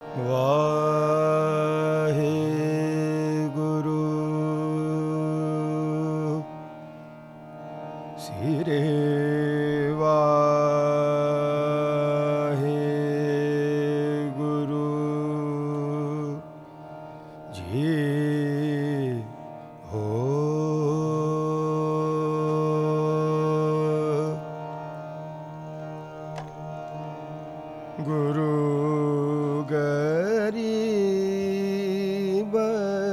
ਵਾਹਿਗੁਰੂ ਸਿਰੇ ਵਾਹਿਗੁਰੂ ਜੀ ਹੋ। ਗੁਰੂ ਗਰੀਬ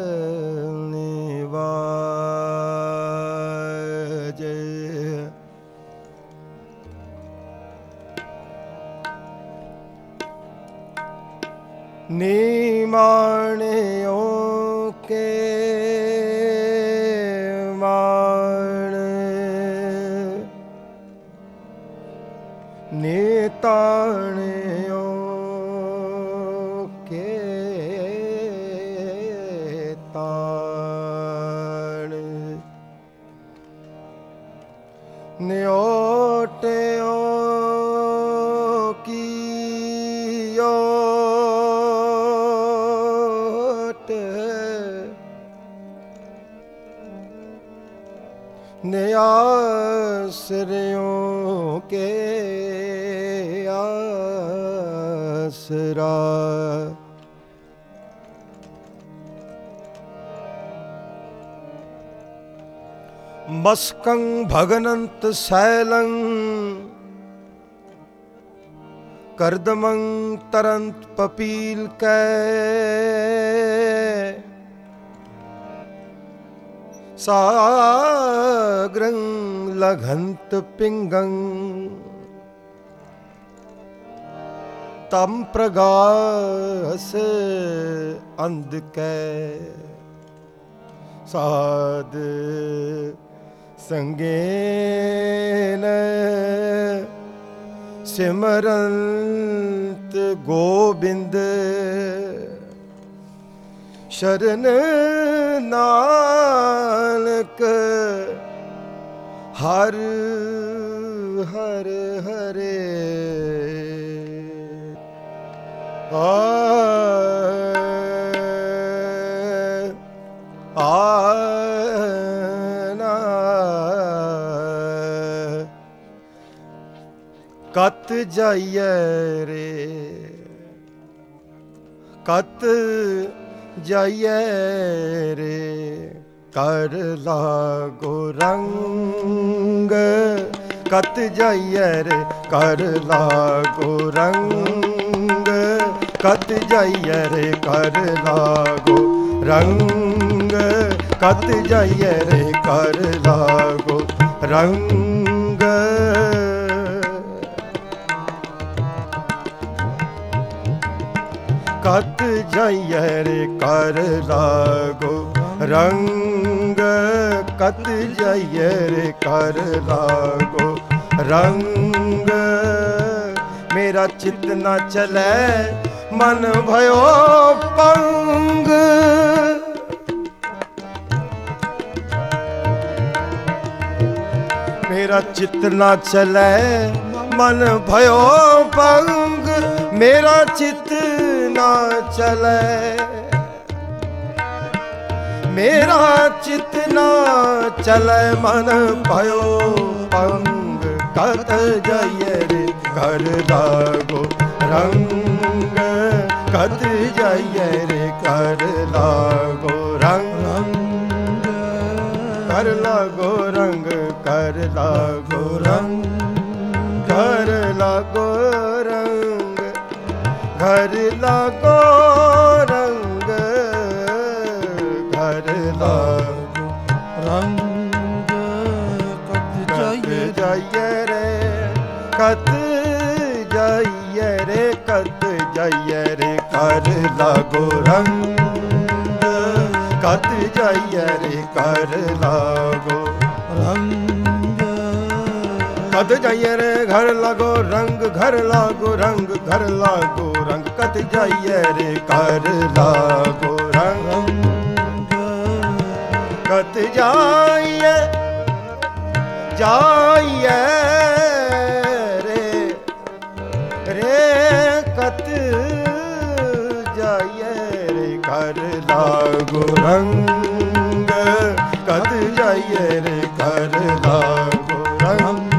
ਨਿਵਾਜ ਨਿਮਾਣਿਓ ਕੇ ਮਾਣ ਨਿਤਾਣਿਓ ਕੇ ਤਾਣ ਨਿਓਟਿਓ ਕੀ ਓਟ ਨਿਆਸਰਿਓ ਕੇ ਆਸਰਾ ਮਸਕੰ ਭਗਨੰਤ ਸੈਲੰ ਕਰਦਮੰ ਤਰੰਤ ਪਪੀਲ ਕੈ ਸਾਗਰੰ ਲਘੰਤ ਪਿੰਗੰ ਤਮ ਪ੍ਰਗਾਸ ਅੰਧ ਕੈ ਸਾਧ ਸੰਗੇਨ ਸਿਮਰੰਤ ਗੋਬਿੰਦ ਸ਼ਰਨ ਨਾਨਕ ਹਰ ਹਰ ਹਰੇ ਕਤ ਜਾਈਏ ਰੇ ਕਤ ਜਾਈਏ ਰੇ ਕਰ ਲਾਗੋ ਰੰਗ ਕਤ ਜਾਈਏ ਰੇ ਕਰ ਲਾਗੋ ਰੰਗ ਕਤ ਜਾਈਏ ਰੇ ਕਰ ਲਾਗੋ ਰੰਗ ਕਤ ਜਾਈਏ ਰੇ ਕਰ ਲਾਗੋ ਰੰਗ ਕਤ ਜਾਈਏ ਰੇ ਕਰ ਲਾਗੋ ਰੰਗ ਕਤ ਜਾਈਏ ਰੇ ਕਰ ਲਾਗੋ ਰੰਗ ਮੇਰਾ ਚਿੱਤ ਨਾ ਚਲੈ ਮਨ ਭਇਓ ਪੰਗ ਮੇਰਾ ਚਿੱਤ ਨਾ ਚਲੈ ਮਨ ਭਇਓ ਪੰਗ ਮੇਰਾ ਚਿੱਤ ਨਾ ਚਲੈ ਮੇਰਾ ਚਿੱਤ ਨਾ ਚਲੈ ਮਨ ਭਇਓ ਪੰਗ ਕਤ ਜਾਈਏ ਰੇ ਕਰ ਲਾਗੋ ਰੰਗ ਕਤ ਜਾਈਏ ਰੇ ਕਰ ਲਾਗੋ ਰੰਗ ਕਰ ਲਾਗੋ ਰੰਗ ਕਰ ਲਾਗੋ ਰੰਗ ਕਰ ਲਾਗੋ ਰੰਗ ਘਰ ਲਾਗੋ ਰੰਗ ਘਰ ਲਾਗੋ ਰੰਗ ਕਤ ਜਾਈਏ ਰੇ ਕਤ ਜਾਈਏ ਰੇ ਕਤ ਜਾਈਏ ਰੇ ਕਰ ਲਾਗੋ ਰੰਗ ਕਤ ਜਾਈਏ ਰੇ ਕਰ ਲਾਗੋ ਰੰਗ कत जाइए रे घर लागो रंग घर लागो रंग घर लागो रंग कत जाइए रे कर लागो रंग कत जाइए जाइए रे रे कत ਲਾਗੋ ਰੰਗ ਕਦ ਜਾਈਏ ਰੇ ਘਰ ਲਾਗੋ ਰੰਗ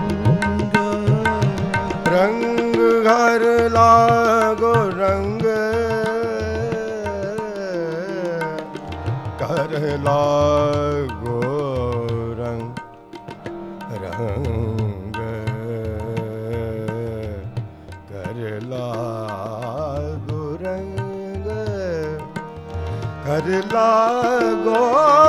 ਰੰਗ ਘਰ ਲਾਗੋ ਰੰਗ ਘਰ ਲਾਗੋ ਰੰਗ ਰੰਗ ਘਰ ਲਾਗੋ ਰੰਗ ਘਰ ਲਾਗੋ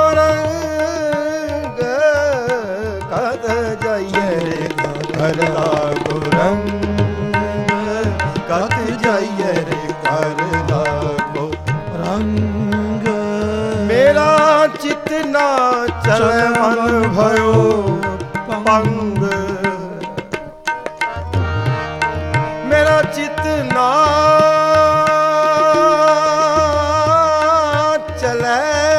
ਰੰਗ ਕਦ ਜਾਈਏ ਰੇ ਘਰ ਲਾਗੋ ਰੰਗ ਕਦ ਜਾਈਏ ਰੇ ਘਰ ਲਾਗੋ ਰੰਗ ਮੇਰਾ ਚਿਤ ਨਾ ਚਲੇ ਮਨ ਭਇਓ ਪੰਗ ਮੇਰਾ ਚਿਤ ਨਾ ਚਲੇ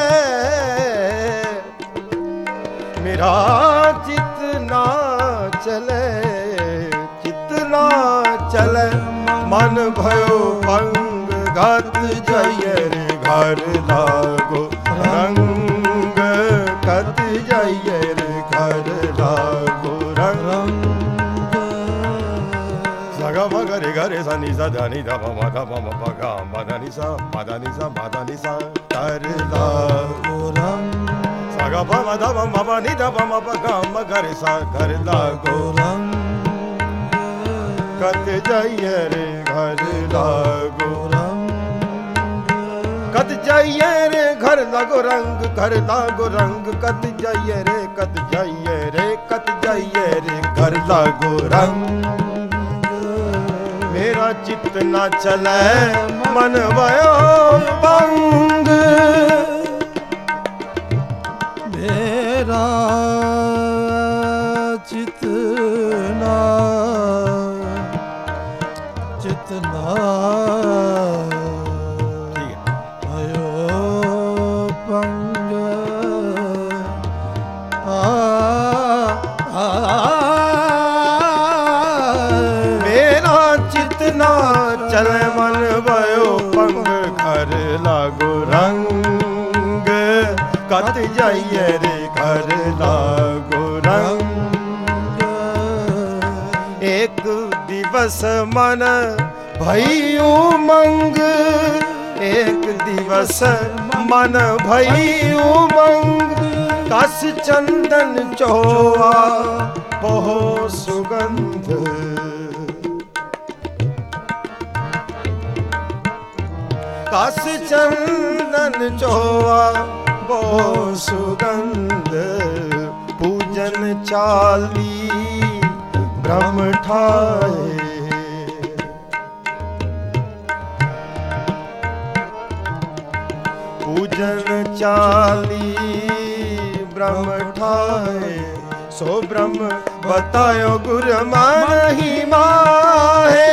ਮੇਰਾ ਚਿਤ ਨਾ ਚਲੇ ਚਿਤ ਨਾ ਚਲੇ ਮਨ ਭਇਓ ਪੰਗ ਘਤ ਜਾਈਏ ਰੇ ਘਰ ਲਾਗੋ ਰੰਗ ਕਤ ਜਾਈਏ ਰੇ ਘਰ ਲਾਗੋ ਰੰਗ ਸਗਾ ਮਗਾ ਰੇ ਗਰੇ ਸਾ ਨੀ ਸਾ ਧਾ ਨੀ ਧਾ ਮਾ ਧਾ ਮਾ ਪਾ ਗਾ ਮਾ ਧਾ ਨੀ ਸਾ ਮਾ ਧਾ ਨੀ ਸਾ ਮਾ ਧਾ ਨੀ ਸਾ ਘਰ ਲਾਗੋ ਰੰਗ ਸਗਾ ਪਾ ਮਾ ਧਾ ਮਾ ਪਾ ਨੀ ਧਾ ਮਾ ਪਾ ਗਾ ਮਾ ਗਰੇ ਸਾ ਘਰ ਲਾਗੋ ਰੰਗ ਕਤ ਜਾਈਏ ਰੇ ਘਰ ਲਾਗੋ ਰੰਗ ਕਤ ਜਾਈਏ ਰੇ ਘਰ ਲਾਗੋ ਰੰਗ ਘਰ ਲਾਗੋ ਰੰਗ ਕਤ ਜਾਈਏ ਰੇ ਕਤ ਜਾਈਏ ਰੇ ਕਤ ਜਾਈਏ ਰੇ ਘਰ ਲਾਗੋ ਰੰਗ ਮੇਰਾ ਚਿੱਤ ਨਾ ਚਲੇ ਮਨ ਵਯੋ ਪੰਗ ਮੇਰਾ ਚਿੱਤ ਨਾ ਚਲੇ ਮਨ ਵਯੋ ਪੰਗ ਘਰ ਲਾਗੋ ਰੰਗ ਕਤ ਜਾਈਏ ਰੇ ਘਰ ਲਾਗੋ ਰੰਗ ਏਕ ਦਿਵਸ ਮਨ ਭਈ ਉਮੰਗ ਏਕ ਦਿਵਸ ਮਨ ਭਈ ਉਮੰਗ ਕਸ ਚੰਦਨ ਚੋਆ ਬਹੁ ਸੁਗੰਧ ਕਸ ਚੰਦਨ ਚੋਆ ਬਹੁ ਸੁਗੰਧ ਪੂਜਨ ਚਾਲੀ ਬ੍ਰਹਮ ਠਾਏ ਪੂਜਨ ਚਾਲੀ ਬ੍ਰਹਮ ਠਾਏ ਸੋ ਬ੍ਰਹਮ ਬਤਾਇਓ ਗੁਰ ਮਾਨਹਿ ਮਾਹੇ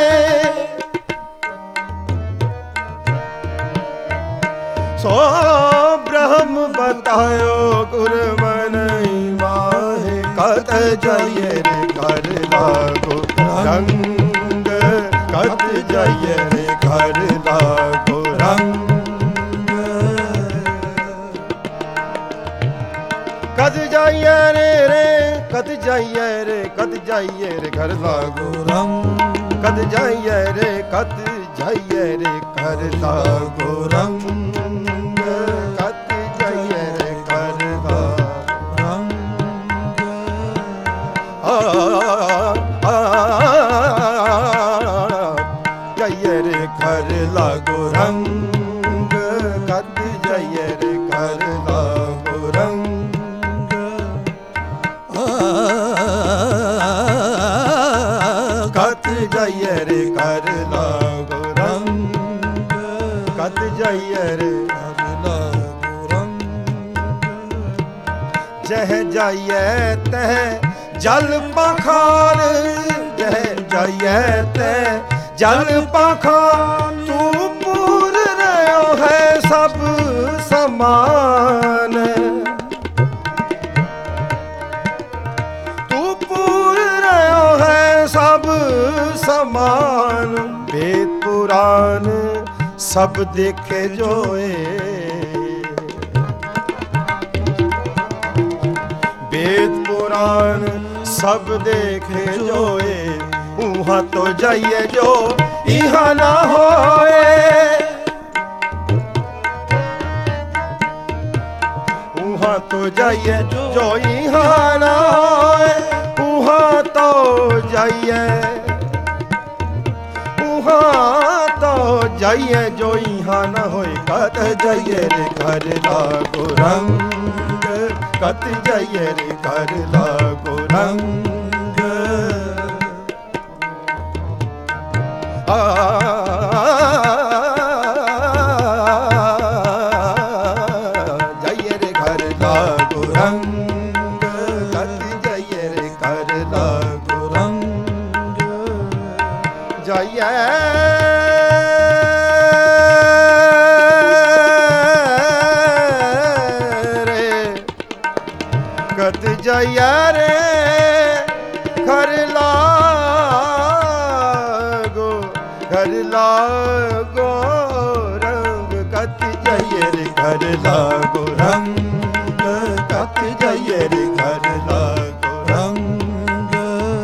ਸੋ ਬ੍ਰਹਮ ਬਤਾਇਓ ਗੁਰ ਮਨਿ ਮਾਹੇ ਕਤ ਜਾਈਏ ਰੇ ਘਰ ਲਾਗੋ ਰੰਗ ਕਤ ਜਾਈਏ ਰੇ ਘਰ ਲਾਗੋ ਰੰਗ ਕਤ ਜਾਈਏ ਰੇ ਕਤ ਜਾਈਏ ਰੇ ਕਤ ਜਾਈਏ ਰੇ ਘਰ ਲਾਗੋ ਰੰਗ ਕਤ ਜਾਈਏ ਰੇ ਕਤ ਜਾਈਏ ਰੇ ਘਰ ਲਾਗੋ ਰੰਗ ਜਾਈਏ ਰੇ ਘਰ ਲਾਗੋ ਰੰਗ ਕਤ ਜਾਈਏ ਰੇ ਘਰ ਲਾਗੋ ਰੰਗ ਕਤ ਜਾਈਏ ਰੇ ਘਰ ਲਾਗੋ ਰੰਗ ਕਤ ਜਾਈਏ ਰੇ ਘਰ ਲਾਗੋ ਰੰਗ ਜਹ ਜਾਈਏ ਤਹ ਜਲ ਪਖਾਰ ਜਹ ਜਾਈਏ ਤੈ ਜਲ ਪਖਾਰ ਤੂੰ ਪੂਰ ਰਹਿਓ ਹੈ ਸਭ ਸਮਾਨ ਤੂੰ ਪੂਰ ਰਹਿਓ ਹੈ ਸਭ ਸਮਾਨ ਵੇਦ ਪੁਰਾਨ ਸਭ ਦੇਖੇ ਜੋਏ वेद पुराण सब देखे जोए, उहाँ तो जाइए जो इहाँ ना होए। उहाँ तो जाइए जो इहाँ ना होए, उहाँ तो जाइए, उहाँ तो जाइए जो इहाँ ना होए। कत जाइए रे घर लागो रंग, कत जाइए रे घर लागो रंग। जाइए रे घर लागो रंग, कत जाइए रे घर लागो रंग। जाइए कत जाइए रे घर लागो, घर लागो रंग। कत जाइए रे घर लागो रंग, कत जाइए रे घर लागो रंग।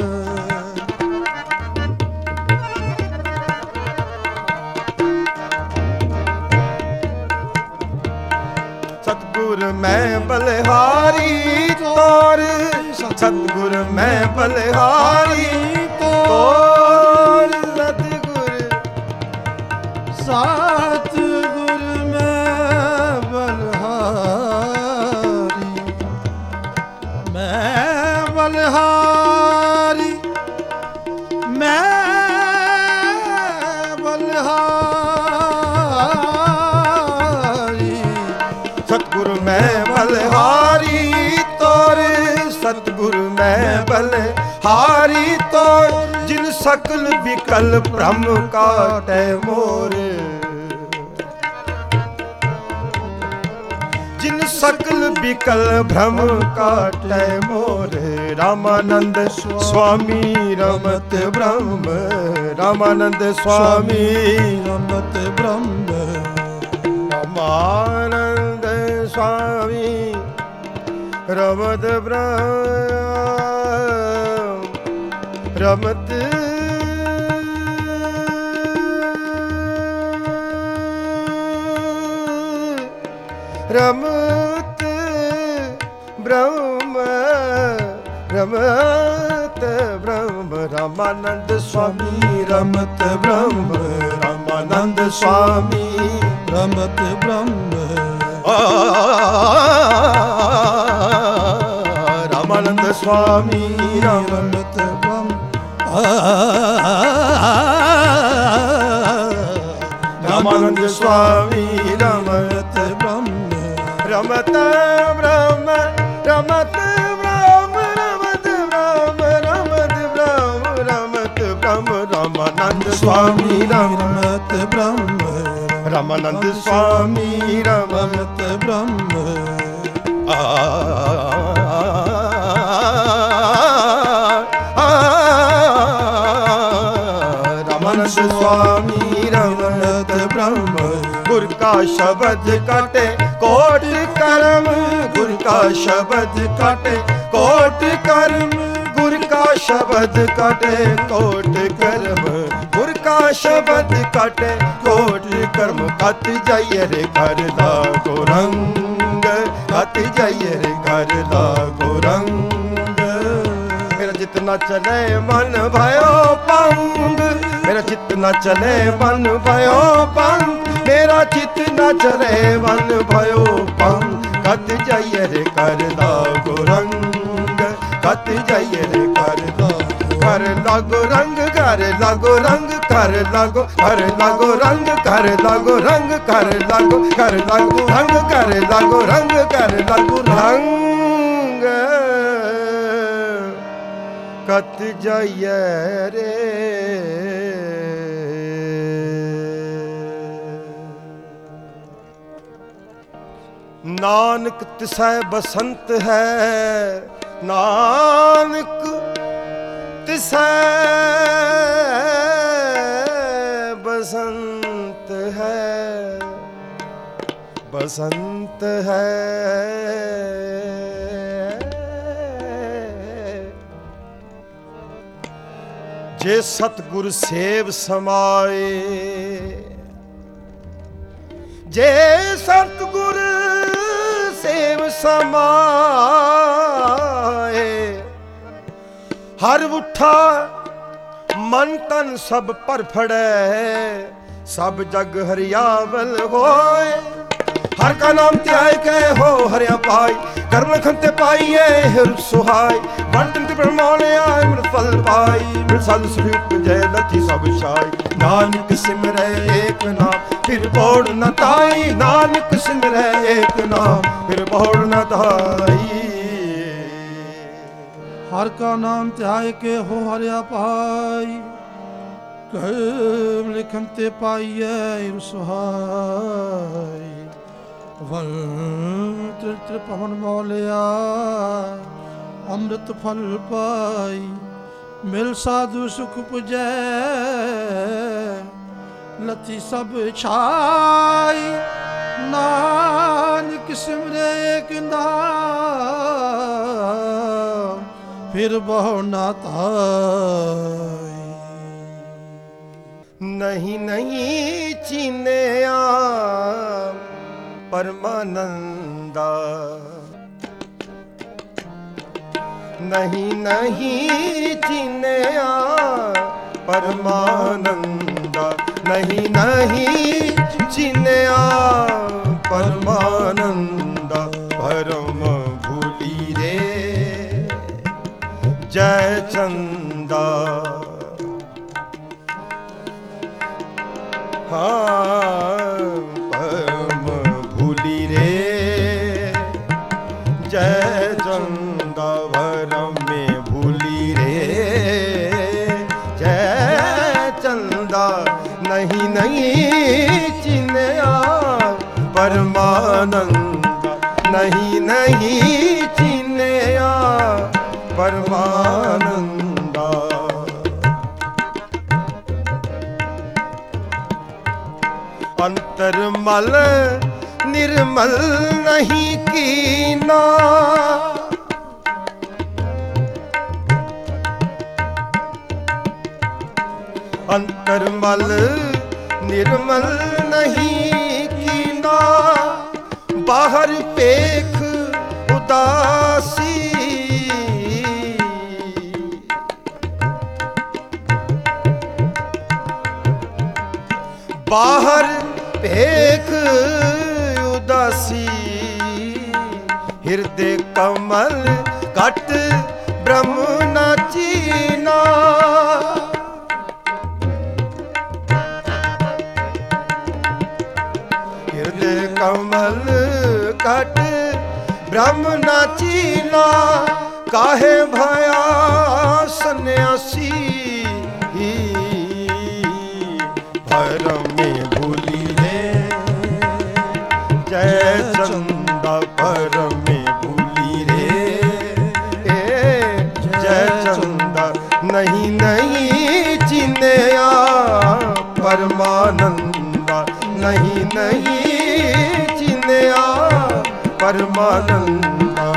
सतगुर मैं बलिहारी तोर, सतगुर मैं बलिहारी तोर। सतगुर मैं बलिहारी, मैं बलिहारी, मैं बलिहारी। सतगुरु मैं बलिहारी तोर, सतगुरु मैं बलिहारी तोर। जिन सकल विकल भ्रम काटै मोर, जिन सकल विकल भ्रम काटै मोर। रामानंद स्वामी रमत ब्रह्म, रामानंद स्वामी रमत ब्रह्म। रामानंद स्वामी रमत ब्रह्म, रमत रमत ब्रह्म, रमत ब्रह्म। रामानंद स्वामी रमत ब्रह्म, रामानंद स्वामी रमत ब्रह्म। रामानंद स्वामी रमत ब्रह्म, रामानंद स्वामी रमत ब्रह्म, रमत ब्रह्म, रमत ब्रह्म, रमत ब्रह्म, रमत ब्रह्म, रमत ब्रह्म। रामानंद स्वामी रमत ब्रह्म, रामानंद स्वामी रमत ब्रह्म। रामानंद स्वामी रमत ब्रह्म। गुर का शब्द काटे कोट कर्म, गुर का शब्द काटे कोट कर्म। गुर का शब्द काटे कोट कर्म, गुर का शब्द काटे कोट कर्म। कत जाइए रे घर लागो रंग, कत जाइए रे घर लागो रंग। मेरा जितना चले मन भयो पंग, मेरा जितना चले मन भयो पंग। मेरा चित न चले मन भयो पंग। कत जाइए रे घर लागो रंग, कत जाइए रे घर लागो रंग। घर लागो रंग, घर लागो, घर लागो रंग, घर लागो रंग, घर लागो, घर लागो रंग, घर लागो रंग, घर लागो रंग। कत जाइए रे नानक तिसै बसंत है, नानक तिसै बसंत है, बसंत है। ਜੇ ਸਤਿਗੁਰ ਸੇਵ ਸਮਾਏ, ਜੇ ਸਤਿਗੁਰ ਸੇਵ ਸਮਾਏ, ਹਰ ਉਠਾ ਮਨ ਤਨ ਸਭ ਪਰ ਫੜੈ, ਸਭ ਜਗ ਹਰਿਆਵਲ ਹੋਏ। ਹਰ ਕਾ ਨਾਮ ਧਿਆਏ ਕੇ ਹੋ ਹਰਿਆ ਪਾਈ, ਕਰਮ ਲਖਨ ਤੇ ਪਾਈਏ ਹਿਰ ਸੁਹਾਈ। ਵੰਡਨ ਤੇ ਬ੍ਰਹਮਾਣਿਆ ਅੰਮ੍ਰਿਤ ਫਲ ਪਾਈ, ਮਿਲ ਸਾਧ ਸੁਖ ਜੈ ਲਥੀ ਸਭ ਛਾਈ। ਨਾਨਕ ਸਿਮਰੈ ਏਕ ਨਾਮ ਫਿਰ ਬੋੜ ਨ ਤਾਈ, ਨਾਨਕ ਸਿਮਰੈ ਏਕ ਨਾਮ ਫਿਰ ਬੋੜ ਨ ਤਾਈ। ਹਰ ਕਾ ਨਾਮ ਧਿਆਏ ਕੇ ਹੋ ਹਰਿਆ ਪਾਈ, ਕਰਮ ਲਿਖਨ ਤੇ ਪਾਈਐ ਸੁਹਾਈ। ਵਲ ਤ੍ਰਿ ਪਵਨ ਮੋਲਿਆ ਅੰਮ੍ਰਿਤ ਫਲ ਪਾਈ, ਮਿਲ ਸਾਧੂ ਸੁਖ ਪੁਜੈ ਲਥੀ ਸਭ ਛਾਈ। ਨਾਨਕ ਸਿਮਰੈ ਏਕ ਨਾਮ ਫਿਰ ਬਹੁ ਨਾ ਤਾਈ। ਨਹੀਂ ਨਹੀਂ ਚੀਨਿਆ ਪਰਮਾਨੰਦਾ, ਨਹੀਂ ਨਹੀਂ ਚੀਨਿਆ ਪਰਮਾਨੰਦਾ, ਨਹੀਂ ਨਹੀਂ ਚੀਨਿਆ ਪਰਮਾਨੰਦਾ। ਭਰਮ ਭੂਲੀ ਰੇ ਜੈ ਚੰਦਾ, ਭਰਮ ਭੂਲੀ ਰੇ ਜੈ ਚੰਦਾ। ਭਰਮ में भूली रे जय चंदा, नहीं नहीं चिन्या परमानंदा, नहीं नहीं चिन्या परमानंदा। अंतरमल निर्मल नहीं कीना, अंतरमल निर्मल नहीं कीना। बाहर पेख उदासी, बाहर पेख उदासी। हृदय कमल कट ब्रह्म न चीना, हृदय कमल कट ब्रह्म न चीना। काहे भया सन्यासी, भरम में भूली रे जय चंदा। भरम में भूली रे जय चंदा, नहीं नहीं चिन्या परमानंदा, नहीं नहीं चिन्या परमानंदा।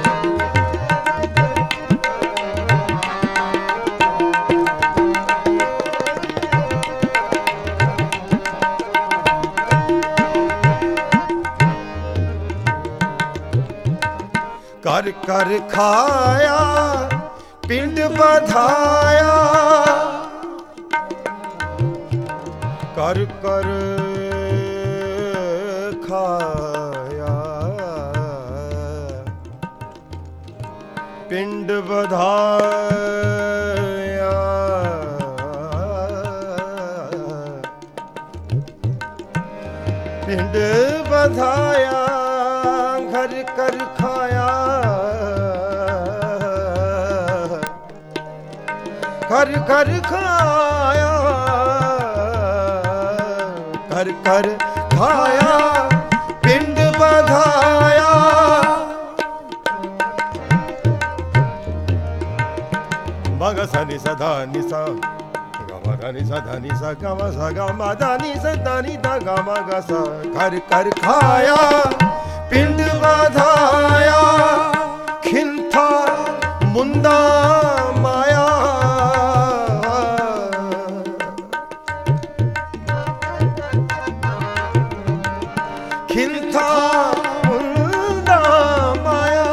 कर कर खाया पिंड बधाया, कर कर खाया पिंड बधाया। पिंड बधाया घर कर खाया, घर घर खाया, घर घर खाया पिंड बधाया। मग सा नि सा धा नि सा गा मा धा नि सा धा नि सा गा मा सा गा मा धा नि सा धा नि धा गा मा गा सा। घर घर खाया पिंड बधाया, खिलथा मुंदा माया था मुंदा माया,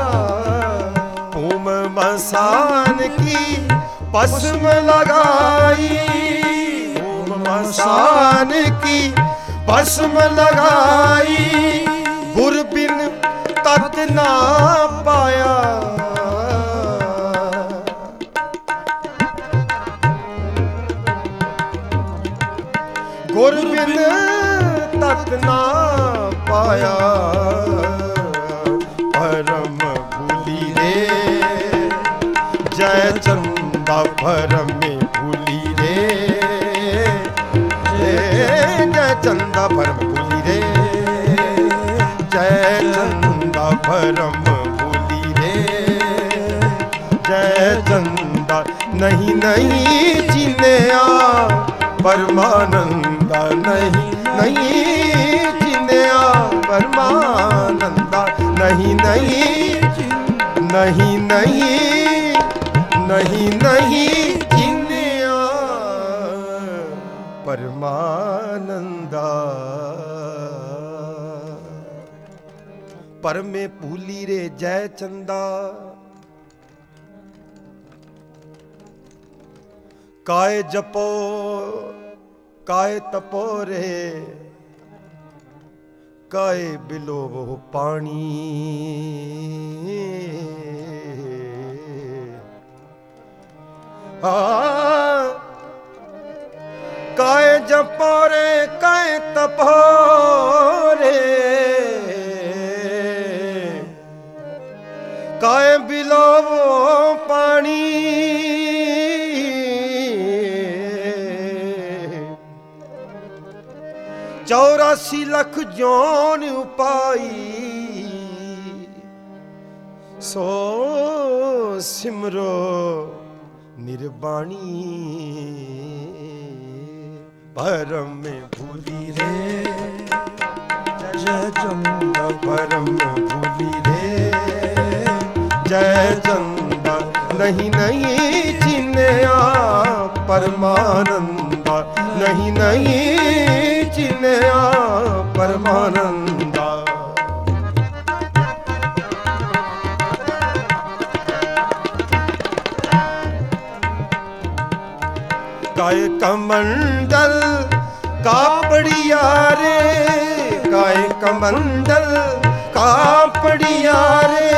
पूम मसान की पस्म लगाई, पूम मसान की पस्म लगाई, गुर बिन तत ना पाया। गुर बिन तत ना पाया, परम भूली रे जय चंदा, परम में भूली रे जय चंदा, परम भूली रे जय चंदा, परम भूली रे जय चंदा। नहीं नहीं चिन्हया परमानंदा, नहीं नहीं चिन्हया परमानंदा, नहीं नहीं नहीं नहीं नहीं नहीं चिन्हया परमानंदा। परमे भूली रे जय चंदा, काय जपो काय तपो रे, काय बिलो वो पानी। काय जपो रे काय तपो रे, काय बिलो वो पानी। 84 ਲੱਖ ਜੋਨ ਉਪਾਈ, ਸੋ ਸਿਮਰੋ ਨਿਰਬਾਣੀ। परम में भूली रे जय चंदा, परम में भूली रे जय चंदा। नहीं नहीं चिन्हया परमानंदा, नहीं नहीं चिन्हया परमानंदा। काय कमंडल कापड़िया रे, काय कमंडल कापड़िया रे।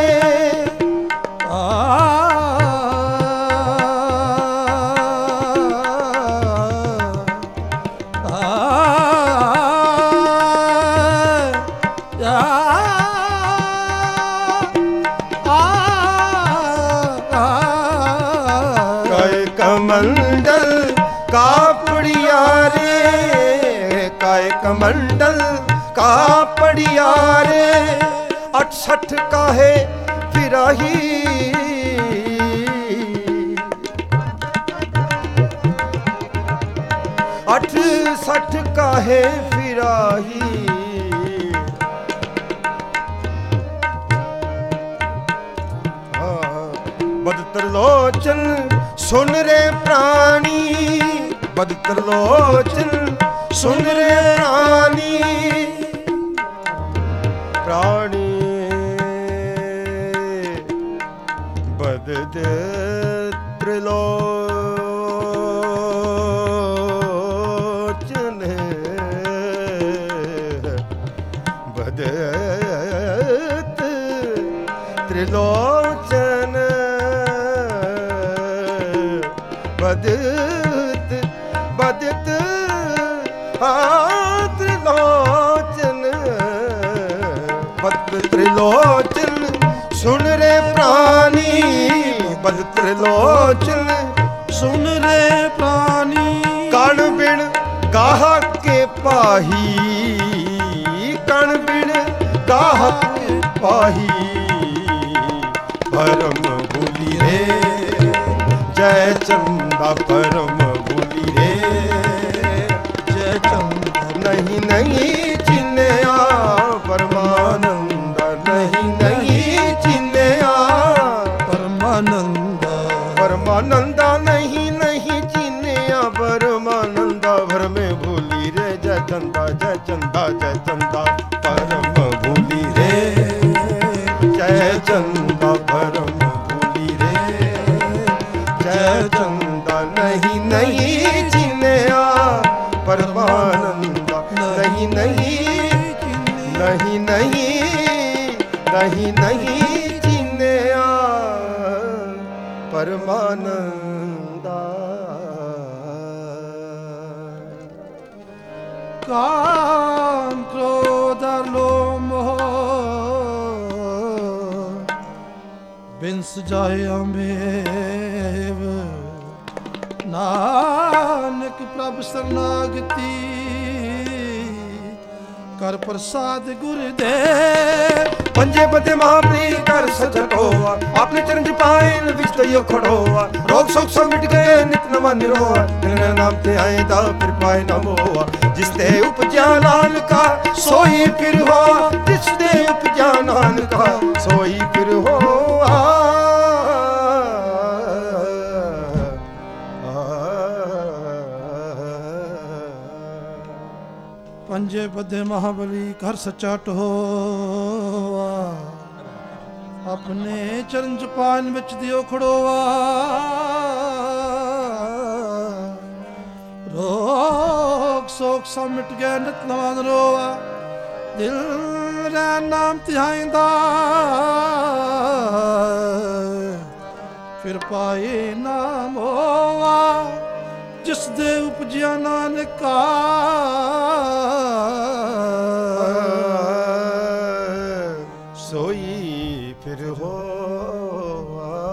काय कमंडल कापड़िया रे, काय कमंडल कापड़िया रे। 68 काहे फिराही, 68 काहे फिराही। बदतर लोचन सुन रे प्राणी, बदतर लोचन सुन रे प्राणी। प्राणी बदतर लोचन, बदत त्रिलोचन, बदत बदत त्रिलोचन, बद त्रिलोचन सुन रे प्राणी। बद त्रिलोचन सुन रे प्राणी। कण बिन गाहक के पाही, कण बिन गाहक के पाही। परम भूली रे जय चंदा, परम भूली रे जय चंदा। नहीं नहीं चिन्हया परमानंदा, नहीं नहीं चिन्हया परमानंदा। परमानंदा नहीं नहीं चिन्हया परमानंदा। भर में भूली रे जय चंदा जय चंदा परम भूली रे जय चंदा परम भूली रे जय चंदा नहीं नहीं चिन्या परमानंदा नहीं नहीं नहीं नहीं नहीं नहीं चिन्या परमानंदा काम क्रोध लोभ मोह बिंस जाय अमेव नानक प्रभ शरणागति कर प्रसाद गुरुदेव पंजे पते महाबली कर सजट होआ आपने चरण पाइन विच तयो खड़ोआ रोग शोक सब मिट गए नित नवा निरोआ तेरे नाम ते आएदा फिर पाए न मोआ जिसते उपजा नानका सोई फिर हो जिसते उपजा नानका सोई फिर हो पंजे बदे महाबली कर सच्चा टहोआ अपने चरण पान विच दियो खड़ोआ रोग शोक सब मिट गया नित नवा रोआ दिल रै नाम ध्याइंदा फिर पाए नाम होआ जिस दे उपजिया नानका सोई फिर हो